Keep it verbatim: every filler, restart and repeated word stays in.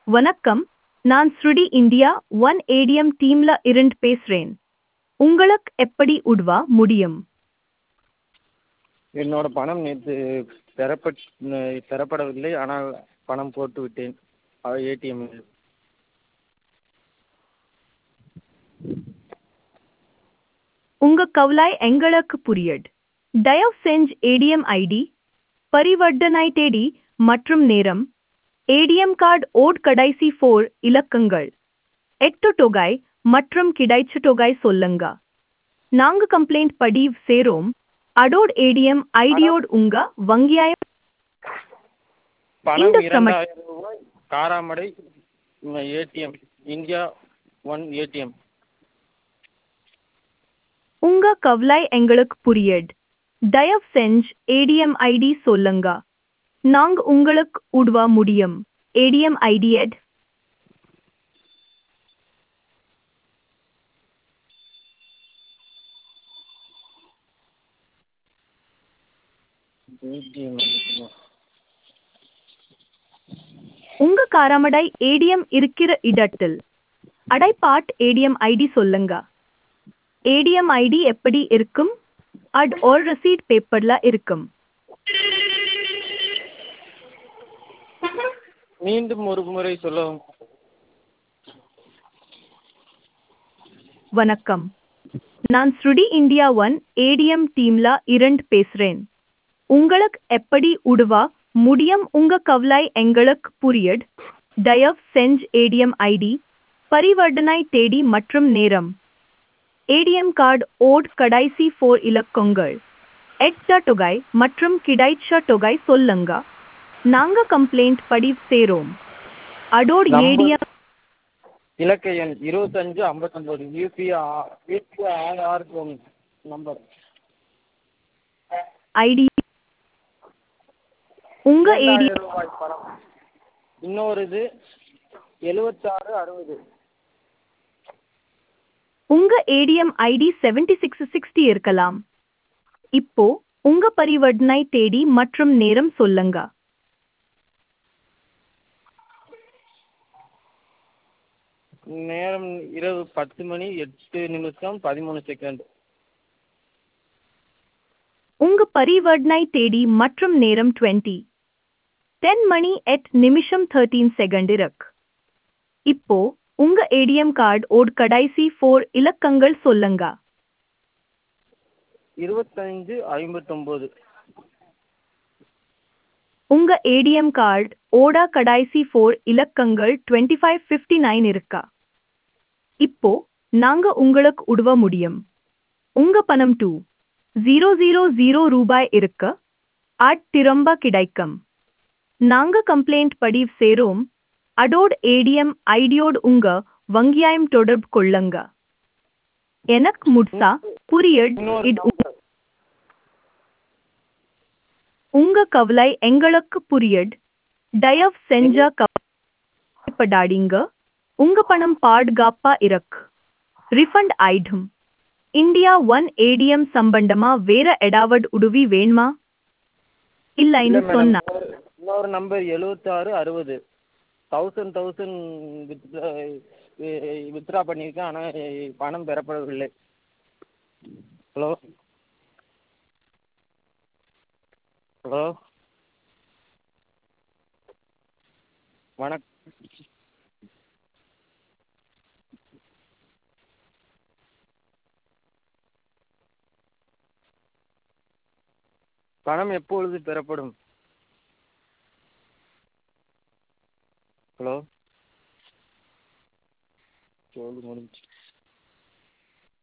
வணக்கம், நான் ஸ்ருடி India one ATM டீம்ல இருந்து பேசுறேன். உங்களுக்கு எப்படி உதவ முடியும்? என்னோட பணம் நேற்று பெறப்பட் பெறப்படவில்லை, ஆனால் பணம் போட்டு விட்டேன் ஏடிஎம்மில். உங்க கவலை எங்களுக்கு புரியுது. தயவு செஞ்சு ஏடிஎம் ஐடி, பரிவர்த்தனை தேதி மற்றும் நேரம், ஏடிஎம் கார்டு ஓட் கடைசி ஃபோர் இலக்கங்கள், எட்டு தொகை மற்றும் கிடைச்ச தொகை சொல்லுங்க. நாங்க கம்ப்ளைண்ட் பதிவு செய்றோம். அதோட ஏடிஎம் ஐடியோடு உங்க வங்கியாயம் பணம் இந்த சம இரண்டாயிரம் ரூபாய் Karamadai ATM India one ATM. உங்க கவலை எங்களுக்கு புரியுது. தயவு செஞ்சு ஏடிஎம் ஐடி சொல்லுங்க. நாங்க உங்களுக்கு உதவ முடியும். ஏடிஎம் ஐடி எட் ஏடிஎம் உங்க காராமடை ஏடிஎம் இருக்கிற இடத்தில் அடைப்பாட் ஏடிஎம் ஐடி சொல்லுங்க. ஏடிஎம் ஐடி எப்படி இருக்கும்? அட் ஒரு ரசீட் பேப்பர்ல இருக்கும். மீண்டும் ஒரு முறை சொல்லவும். வணக்கம், நான் ஸ்ருடி இந்தியா ஒன் ஏடிஎம் டீம்ல இருந்து பேசுறேன். உங்களுக்கு எப்படி உதவ முடியும்? உங்க கவலை எங்களுக்கு புரியுது. தயவு செஞ்சு ஏடிஎம் ஐடி, பரிவர்த்தனை தேதி மற்றும் நேரம், ஏடிஎம் கார்டு ஓட் கடைசி ஃபோர் இலக்கங்கள், எட்ட தொகை மற்றும் கிடைச்ச தொகை சொல்லுங்க. நாங்க கம்ப்ளைண்ட் பதிவு செய்றோம். அதோட ஏடிஎம் இலக்க எண் இருபத்தஞ்சு ஐம்பத்தொம்போது யூபிஐ யூபிஐ நம்பர் ஐடி உங்க ஏடி இரண்டாயிரம் ரூபாய் பணம். இன்னொரு இது எழுபத்தாறு அறுபது. உங்க ATM ID seventy six sixty இருக்கலாம். இப்போ உங்க பரிவர்த்தனை தேதி மற்றும் நேரம் சொல்லுங்க. நேரம் இரவு பத்து மணி எட்டு நிமிஷம் பதிமூணு செகண்ட். உங்க பரிவர்த்தனை தேதி மற்றும் நேரம் டுவெண்ட்டி டென் மணி எட் நிமிஷம் தேர்ட்டீன் செகண்ட் இருக்கு. இப்போ உங்க ஏடிஎம் கார்டு ஓட் கடைசி ஃபோர் இலக்கங்கள் சொல்லுங்க. இருபத்தஞ்சு ஐம்பத்தொம்போது. உங்க ஏடிஎம் கார்டு ஓட கடைசி ஃபோர் இலக்கங்கள் டுவெண்ட்டி ஃபைவ் ஃபிஃப்டி நைன் இருக்கா? இப்போ நாங்க உங்களுக்கு உதவ முடியும். உங்க பணம் டூ ஜீரோ ஜீரோ ஜீரோ ரூபாய் இருக்கு. அட் திரும்ப கிடைக்கும். நாங்க கம்ப்ளைண்ட் பதிவு செய்றோம். அதோட ஏடிஎம் ஐடியோடு உங்க வங்கியாயம் தொடர்பு கொள்ளுங்க. எனக்கு முழுசா புரியுது. இது உ- உங்க கவலை எங்களுக்கு புரியுது. தயவு செஞ்ச கவலைப்படாதீங்க. உங்க பணம் பாதுகாப்பா இருக்கு. ரிஃபண்ட் ஆயிடும். இந்தியா ஒன் ஏடிஎம் சம்பந்தமா வேற ஏதாவது உதவி வேணுமா? இல்லைன்னு சொன்னா இன்னொரு நம்பர் எழுபத்தாறு அறுபது. தௌசண்ட் தௌசண்ட் வித்ட்ரா பண்ணியிருக்கேன், ஆனால் பணம் பெறப்படவில்லை. ஹலோ ஹலோ வணக்கம். பணம் எப்பொழுது பெறப்படும்? ஹலோ சொல்லு முடிஞ்சு.